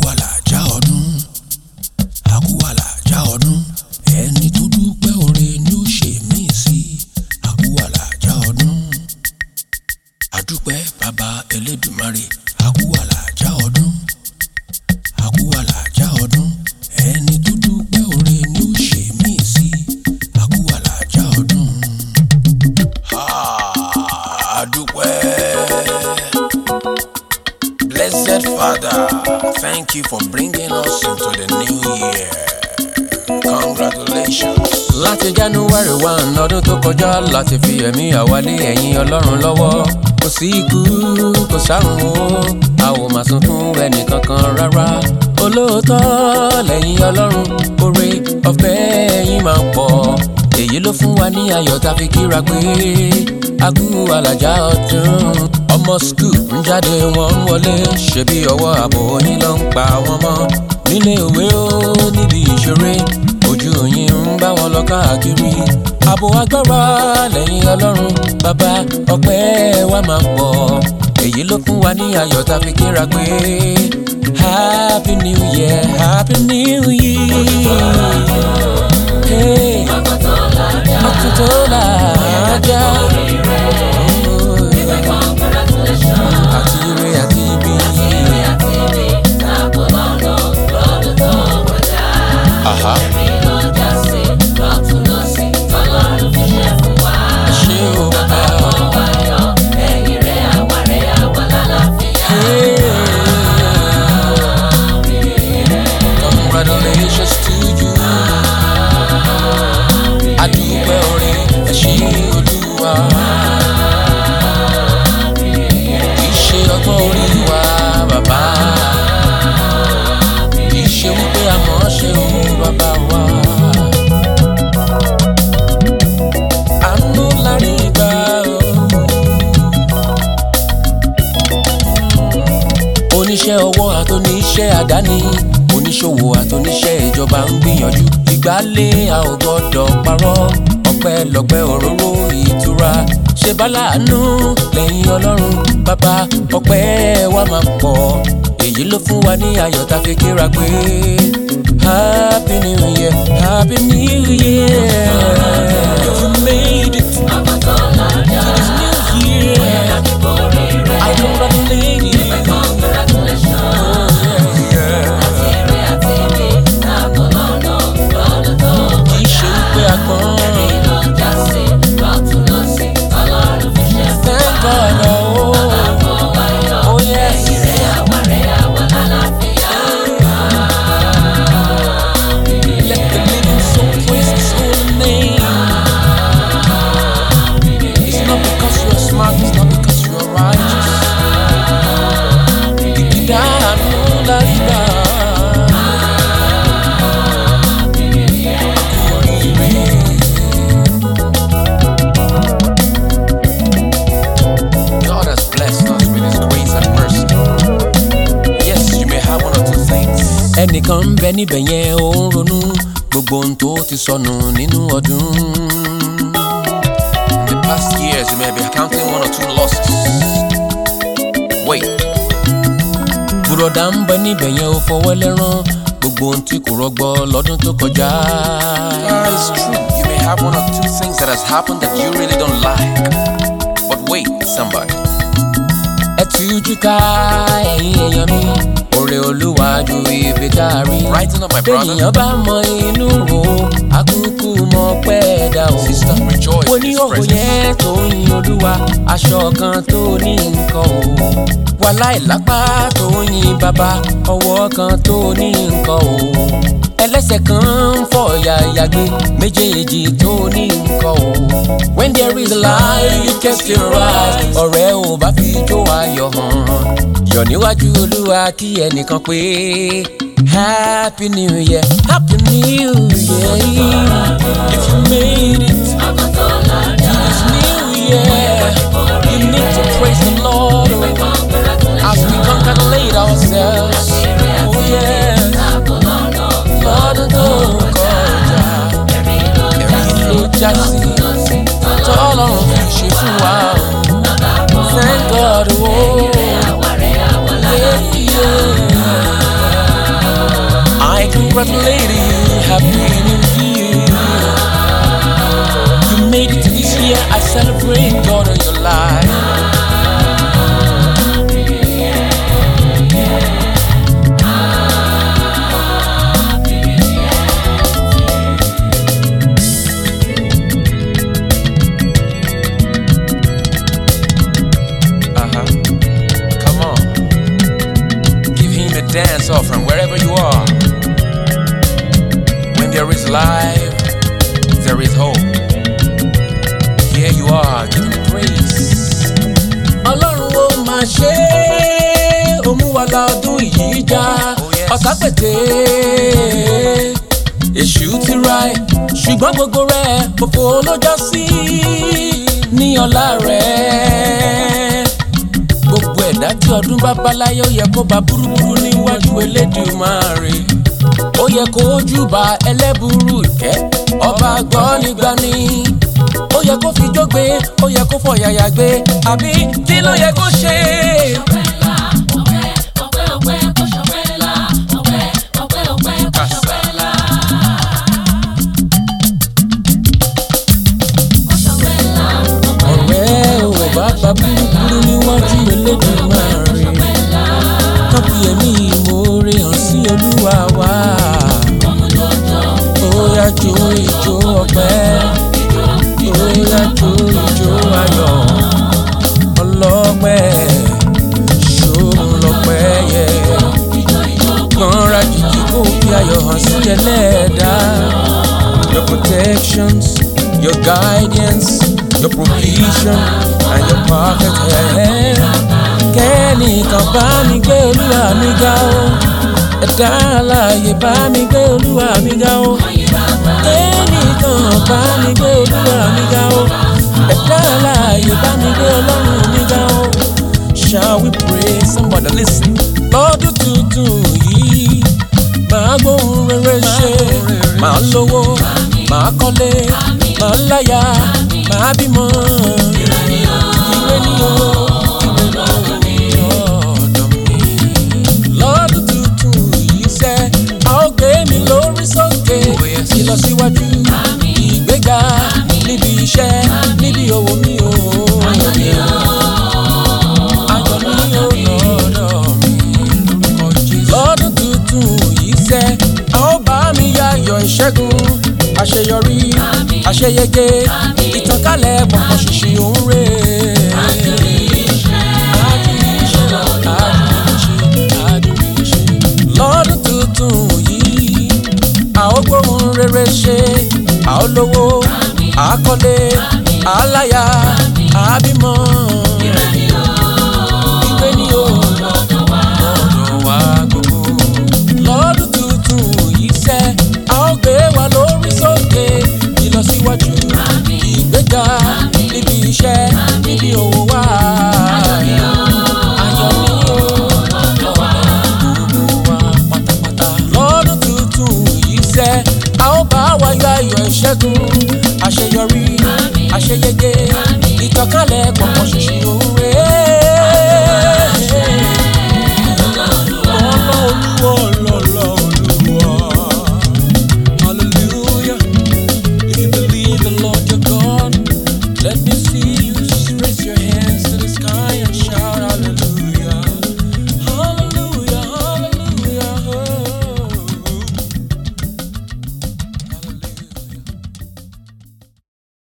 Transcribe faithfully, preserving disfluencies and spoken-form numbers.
àlàjá ọdún, àkú àlàjá ọdún, ẹni tó dúpẹ́ oore ni ó ṣe mí sí. Àkú àlàjá ọdún, àdúpẹ́ bàbá Elédùmarè. Àkú àlàjá ọdún, àkú àlàjá ọdún, ẹni tó dúpẹ́ oore ni ó ṣe mí sí. Àkú àlàjá ọdún. Àdúpẹ́. Blessed Father, thank you for bringing us into the new year. Congratulations. Láti January one ọdún tó kọjá láti fi ẹ̀mí àwálé ẹ̀yin Ọlọ́run lọ́wọ́. Kò sí ikú, kò sárùn o, a ò máa sunkún ẹnì kankan rárá. Olóòótọ́ lẹ́yìn Ọlọ́run, oore ọ̀fẹ́ yín máa ń pọ̀. Èyí ló fún wa ní ayọ̀ tá fi kíra pé àkú àlàjá ọdún. Ọmọ skul ń jáde wọ́n ń wọlé, ṣebí ọwọ́ ààbò yín ló ń pa wọ́n mọ́. Nílé ìwé ó níbi ìṣeré, ojú yín ń bá wọn lọ káàkiri. Ààbò agbára lẹ́yìn Ọlọ́run, bàbá ọpẹ́ wa máa pọ̀. Èyí ló fún wa ní ayọ̀ tá fi kíra pé Happy New Year, Happy New Year. Hey, ọdún tó làjà. Àti ire àti ibi. Aha. Ṣé o bá congratulations to you. Adúpẹ́ oore ẹ ṣé Olúwa. Ìṣe ọgbọ́n orí wa bàbá. Ìṣe wípé a mọ̀ ọ́ ṣe o bàbá wa. Àánú la rí gbà o. Oníṣẹ́ ọwọ́ àtòníṣẹ́ àdáni, oníṣòwò àtòníṣẹ́ ìjọba ń gbìyànjú. Ìgbálé a ò gbọ́dọ̀ parọ́, ọpẹ́lọpẹ́ òróró ìtura. Ṣe bá láàánú lẹ́yìn Ọlọ́run, bàbá ọpẹ́ wa máa pọ̀. Èyí ló fún wa ní ayọ̀ tá fi kíra pé Happy New Year, Happy New Year. You made it to this new year. I congratulate you. Ẹnìkan ń bẹ níbẹ̀ yẹn ó ń ronú gbogbo ohun tó ti sọnù nínú ọdún. In the past years, you may be counting one or two losses. Wait. Bùrọ̀dá ń bẹ níbẹ̀ yẹn ó fọwọ́ lẹ́rán gbogbo ohun tí kò rọgbọ lọ́dún tó kọjá. Ah, it's true. You may have one or two things that has happened that you really don't like. But wait, somebody. Ẹ tújú ká ẹ̀yin èèyàn mi. Oore Olúwa ju ibi tá a rí. Brighten up, my brother. Bẹ́ẹ̀nìyàn bá mọ inú ro, akúkú mọ pẹ́ dà o. Sister, rejoice. Mo ní òwò yẹn tó ń yin Olúwa, aṣọ kan tó ní nǹkan o. Wàláì lápá tó ń yin bàbá, ọwọ́ kan tó ní nǹkan o. Ẹlẹ́sẹ̀ kan ń fọ̀ yàyàgbé, méjèèjì tó ní nǹkan o. When there is life, you can still rise. Ọ̀rẹ́ ò bá fi jó ayọ̀ hàn. Yọ̀ níwájú Olúwa kí ẹnìkan pé Happy New Year, Happy New Year. If you made it to this new year, you need to praise the Lord as we congratulate ourselves. Oh yes, Lord tó kọjá, ẹ̀rí ló já sí, tọ́lọ́run fi ṣe fún wa. Thank God, oh. Yeah, yeah. yourself from wherever you are. When there is life, there is hope. Here you are, giving praise. Ọlọ́run ó máa ṣe é, ó mú wa la ọdún yìí já. Ọ̀tá pété, èṣù ti ra ẹ̀, ṣùgbọ́n gbogbo rẹ̀ òfò ló já sí ní ọlá rẹ̀. Gbogbo ẹ̀dá tí ọdún bá bá láyé ó yẹ kó bá búrúburú níwájú Elédùmarè. Ó yẹ kó júbà ẹlẹ́bùrú ìkẹ́, ọba gbọ́nigbani. Ó yẹ kó fi jó gbé, ó yẹ kó fọ̀yàyà gbé, àbí kí ló yẹ kó ṣe? Ọ̀rẹ́ ò bá bá búrúburú níwájú Elédùmarè. Kábí ẹ̀mí ìmoore hàn sí Olúwa wa. Ó yá jó ìjó ọpẹ́, ó yá jó ìjó ayọ̀. Ọlọ́pẹ́ ṣòun lọ́pẹ́ yẹ. Kanra jìjì kó fi ayọ̀ hàn sí Ẹlẹ́dàá. Your protections, your guidance, your provision and your perfect hand. Kẹ́nìkan bá mi gbé Olúwa mi ga o. Ẹ̀dá alààyè bá mi gbé Olúwa mi ga o. Kẹ́nìkan bá mi gbé Olúwa mi ga o. Ẹ̀dá alààyè bá mi gbé Ọlọ́run mi ga o. Shall we pray? Somebody listen. Lọ́dún tuntun yìí, màá gbóhùn rere ṣe. Màá lówó, màá kọ́lé, màá láyà, màá bímọ. Ire ni o, ire ni o, ọ̀dọ̀ mi. Lọ́dún tuntun yìí sẹ́, a ó gbé mi lórí sókè. Ìlọsíwájú, ìgbéga, níbi iṣẹ́, níbi òwò mi o. Ayọ̀ mi o, ayọ̀ mi o lọ́dọ̀ mi lórúkọ Jésù. Lọ́dún tuntun yìí sẹ́, a ó bá mi yayọ̀ ìṣẹ́gun, àṣeyọrí, àṣeyege, ìtànkálẹ̀ pọ̀pọ̀ ṣìṣì òun rè é. Lọ́dún tuntun yìí, a ó gbóhùn rere ṣe, a ó lówó, a á kọ́lé, a á láyà, a á bímọ. Ire ni o, ire ni o, lọ́dọ̀ wa gbogbo. Lọ́dún tuntun yìí sẹ́, a ó gbé wa lórí sókè. Ìlọsíwájú, ìgbéga, níbi iṣẹ́, níbi òwò wa. Ayọ̀ mi o, ayọ̀ mi o, lọ́dọ̀ wa gbogbo wa pátápátá. Lọ́dún tuntun yìí sẹ́, a ó bá wa yọ ayọ̀ ìṣẹ́gun, àṣeyọrí, àṣeyege, ìtànkálẹ̀ pọ̀pọ̀ ṣìṣì